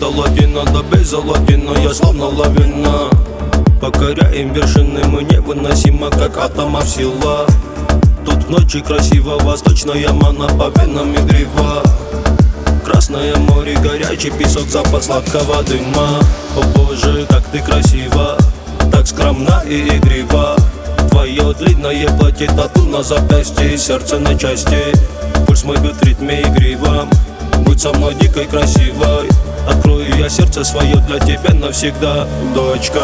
латина, да без латина, я словно лавина. Покоряем вершины, мы невыносимо, как атомов сила. Тут в ночи красиво, восточная мана по венам игрива. Красное море, горячий песок, запах сладкого дыма. О боже, как ты красива, так скромна и игрива. Твое длинное платье, тату на запястье, сердце на части. Пульс мой бьет в ритме игривом. Будь со мной дикой красивой, открою я сердце свое для тебя навсегда, дочка.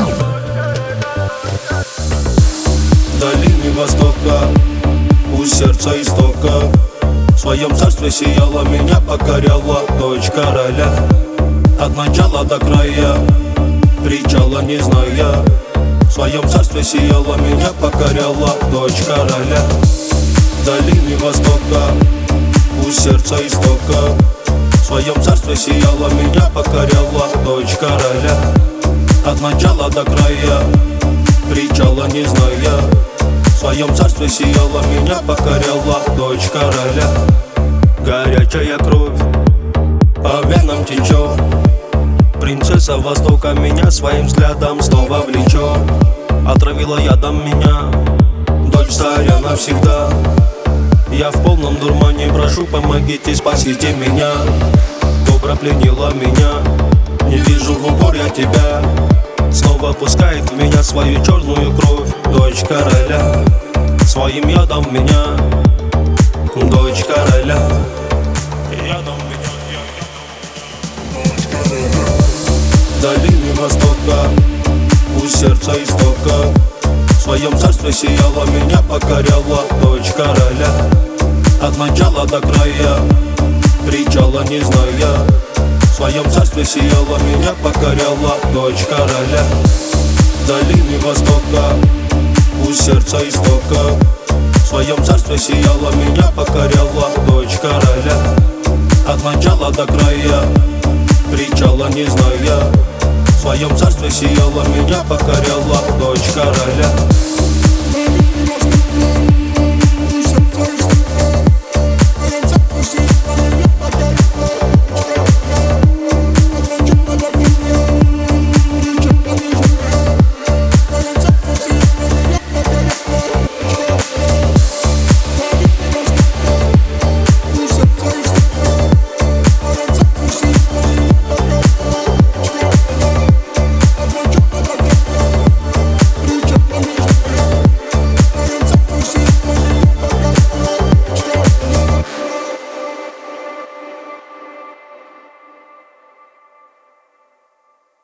В долине востока, у сердца истоков, в своем царстве сияла, меня покоряла дочь короля. От начала до края, причала не зная, в своем царстве сияла, меня покоряла дочь короля. В долине востока, у сердца истоков, в своем царстве сияла, меня покоряла дочь короля. От начала до края, причала не зная, в своем царстве сияла, меня покоряла дочь короля. Горячая кровь по венам течет, принцесса Востока меня своим взглядом снова влечет. Отравила ядом меня дочь царя навсегда. Я в полном дурмане, прошу, помогите, спасите меня. Кобра пленила меня, не вижу в упор я тебя. Снова пускает в меня свою черную кровь дочь короля. Своим ядом меня, дочь короля. Ядом меня, дочь короля. В долине востока, у сердца истока, в своем царстве сияла, меня покоряла дочь короля. От начала до края, причала не зная, в своем царстве сияла, меня покоряла дочь короля. В долине востока, у сердца истока, в своем царстве сияла, меня покоряла дочь короля. От начала до края, причала не зная, в своем царстве сияла, меня покоряла дочь короля.